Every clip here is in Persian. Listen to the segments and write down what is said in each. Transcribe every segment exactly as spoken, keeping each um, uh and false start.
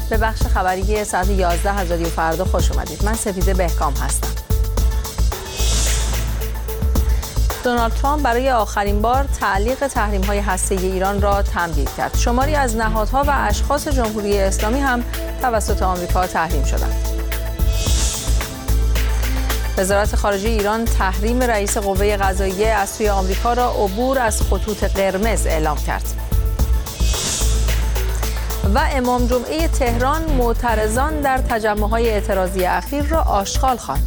به بخش خبری ساعت یازده از رادیو فردا خوش اومدید. من سفیده بهکام هستم. دونالد ترامپ برای آخرین بار تعلیق تحریم‌های هسته‌ای ایران را تمدید کرد. شماری از نهادها و اشخاص جمهوری اسلامی هم توسط آمریکا تحریم شدند. وزارت خارجه ایران تحریم رئیس قوه قضاییه از سوی آمریکا را عبور از خطوط قرمز اعلام کرد. و امام جمعه تهران معترضان در تجمع‌های اعتراضی اخیر را آشغال خواند.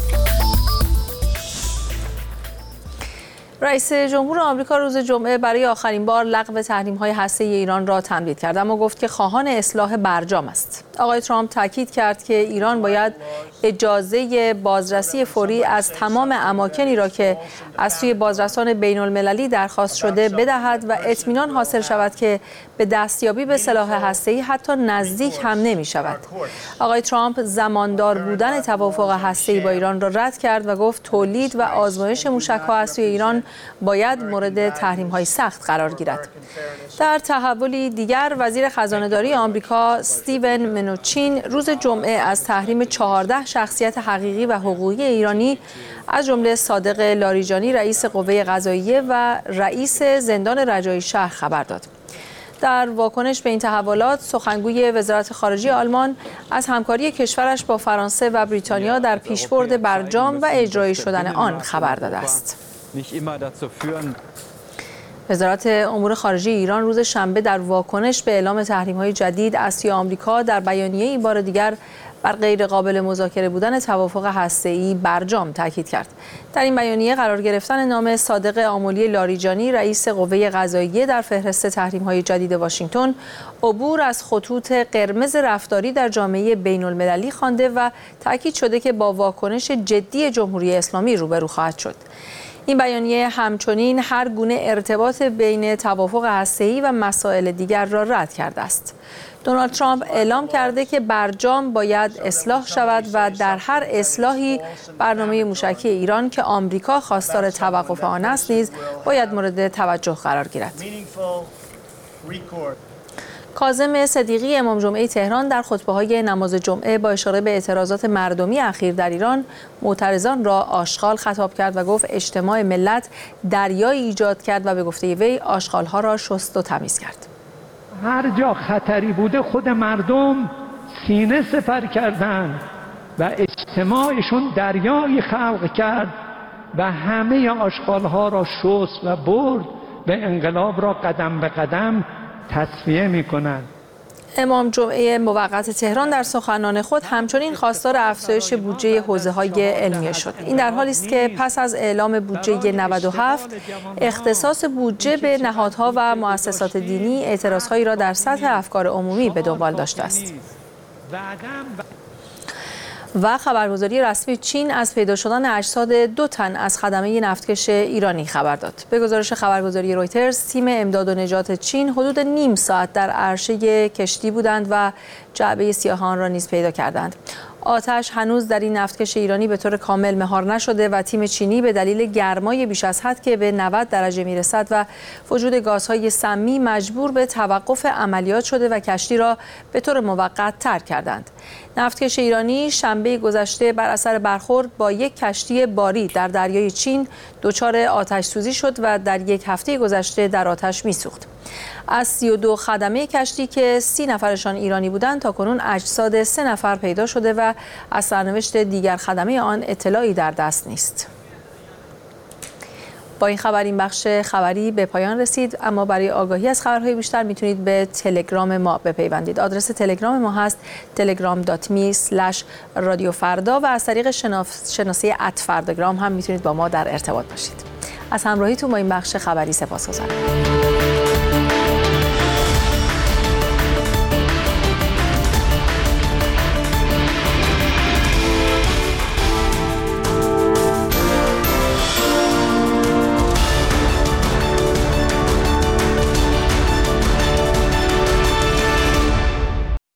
رئیس جمهور آمریکا روز جمعه برای آخرین بار لغو تحریم‌های هسته‌ای ایران را تمدید کرد، اما گفت که خواهان اصلاح برجام است. آقای ترامپ تاکید کرد که ایران باید اجازه بازرسی فوری از تمام اماکنی را که از سوی بازرسان بین‌المللی درخواست شده بدهد و اطمینان حاصل شود که به دستیابی به سلاح هسته‌ای حتی نزدیک هم نمی‌شود. آقای ترامپ زماندار بودن توافق هسته‌ای با ایران را رد کرد و گفت تولید و آزمایش موشک‌ها از سوی ایران باید مورد تحریم‌های سخت قرار گیرد. در تحولی دیگر، وزیر خزانه‌داری آمریکا استیون منوچین روز جمعه از تحریم چهارده شخصیت حقیقی و حقوقی ایرانی از جمله صادق لاریجانی رئیس قوه قضاییه و رئیس زندان رجایی شهر خبر داد. در واکنش به این تحولات، سخنگوی وزارت خارجه آلمان از همکاری کشورش با فرانسه و بریتانیا در پیشبرد برجام و اجرایی شدن آن خبر داده است. وزارت امور خارجه ایران روز شنبه در واکنش به اعلام تحریم‌های جدید از سوی آمریکا در بیانیه‌ای بار دیگر بر غیر قابل مذاکره بودن توافق هسته‌ای برجام تاکید کرد. در این بیانیه قرار گرفتن نام صادق آملی لاریجانی رئیس قوه قضاییه در فهرست تحریم‌های جدید واشنگتن عبور از خطوط قرمز رفتاری در جامعه بین‌المللی خوانده و تاکید شده که با واکنش جدی جمهوری اسلامی روبرو خواهد شد. این بیانیه همچنین هر گونه ارتباط بین توافق هسته‌ای و مسائل دیگر را رد کرده است. دونالد ترامپ اعلام کرده که برجام باید اصلاح شود و در هر اصلاحی برنامه موشکی ایران که آمریکا خواستار توقف آن است نیز باید مورد توجه قرار گیرد. کاظم صدیقی امام جمعه تهران در خطبه‌های نماز جمعه با اشاره به اعتراضات مردمی اخیر در ایران معترضان را آشغال خطاب کرد و گفت اجتماع ملت دریایی ایجاد کرد و به گفته وی آشغال‌ها را شست و تمیز کرد. هر جا خطری بوده خود مردم سینه سپر کردند و اجتماعشون دریایی خلق کرد و همه آشغال‌ها را شست و برد و انقلاب را قدم به قدم تصفیه می‌کنند. امام جمعه موقت تهران در سخنان خود همچنین خواستار افزایش بودجه حوزه‌های علمیه شد. این در حالی است که پس از اعلام بودجه نود و هفت اختصاص بودجه به نهادها و مؤسسات دینی اعتراضهایی را در سطح افکار عمومی به دنبال داشته است. و خبرگزاری رسمی چین از پیدا شدن اجساد دو تن از خدمه نفتکش ایرانی خبر داد. به گزارش خبرگزاری رویترز، تیم امداد و نجات چین حدود نیم ساعت در عرشه کشتی بودند و جعبه سیاهان را نیز پیدا کردند. آتش هنوز در این نفتکش ایرانی به طور کامل مهار نشده و تیم چینی به دلیل گرمای بیش از حد که به نود درجه میرسد و وجود گازهای سمی مجبور به توقف عملیات شده و کشتی را به طور موقت ترک کردند. نفتکش ایرانی شنبه گذشته بر اثر برخورد با یک کشتی باری در دریای چین دچار آتش سوزی شد و در یک هفته گذشته در آتش می‌سوخت. از سی و دو خدمه کشتی که سی نفرشان ایرانی بودند تا کنون اجساد سه نفر پیدا شده و از سرنوشت دیگر خدمه آن اطلاعی در دست نیست. با این خبر این بخش خبری به پایان رسید، اما برای آگاهی از خبرهای بیشتر میتونید به تلگرام ما بپیوندید. آدرس تلگرام ما هست تلگرام دات می اسلش رادیو فردا و از طریق شناسه ات فرداگرام هم میتونید با ما در ارتباط باشید. از همراهیتون با این بخش خبری سپاسگزارم.